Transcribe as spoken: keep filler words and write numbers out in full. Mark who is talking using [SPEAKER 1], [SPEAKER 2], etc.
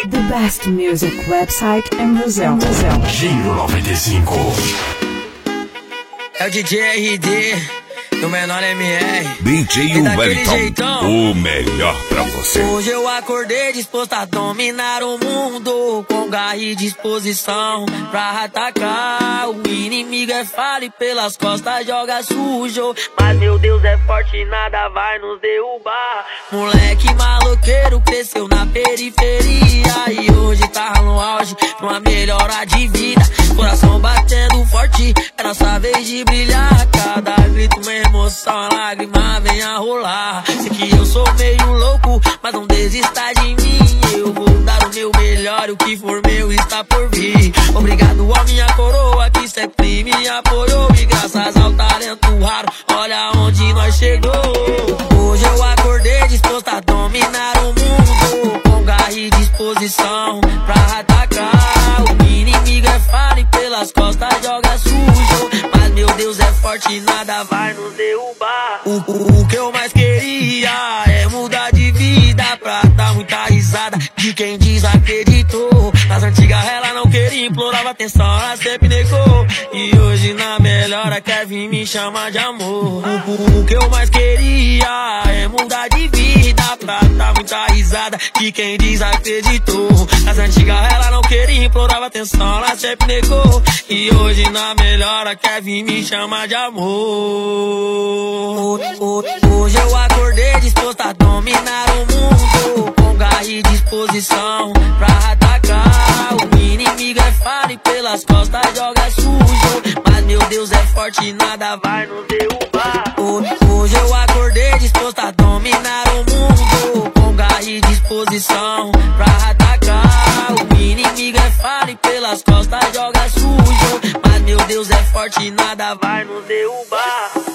[SPEAKER 1] The best music website in Brazil. Brazil.
[SPEAKER 2] Giro noventa e cinco.
[SPEAKER 3] É o D J R D, do menor M R.
[SPEAKER 2] D J Wellington, o melhor pra você.
[SPEAKER 3] Hoje eu acordei disposto a dominar o mundo, com garra e disposição pra atacar. O inimigo é falho e pelas costas joga sujo, mas meu Deus é forte e nada vai nos derrubar. Moleque maloqueiro cresceu na periferia e hoje tá no auge, numa melhora de vida. Coração batendo forte, é nossa vez de brilhar. Cada grito uma emoção, a lágrima vem a rolar. Sei que eu sou meio louco, mas não desista de mim. Eu vou dar o meu melhor, o que for meu está por vir. Obrigado a minha coroa que sempre me apoiou, e graças ao talento raro, olha onde nós chegou. Hoje eu acordei disposto a dominar o mundo, com garra e disposição pra atacar. O inimigo é falho e pelas costas joga sujo, mas meu Deus é forte e nada vai nos derrubar. O, o, o que eu mais queria é mudar de vida, pra dar muita risada de quem desacreditou. Nas antigas ela não queria, implorava atenção, ela sempre negou. E hoje na melhora quer vir me chamar de amor. O, o, o que eu mais queria é mudar de vida, pra dar muita risada de quem desacreditou. Nas antigas ela não queria, implorava atenção, ela sempre negou. E hoje na melhora quer vir me chamar de amor. Hoje eu acordei disposto a dominar o mundo, com garra e disposição pra atacar. O inimigo é falho e pelas costas joga sujo, mas meu Deus é forte e nada vai nos derrubar. Hoje eu acordei disposto a dominar o mundo, com garra e disposição pra atacar. O inimigo é falho e pelas costas joga sujo, mas meu Deus é forte e nada vai nos derrubar.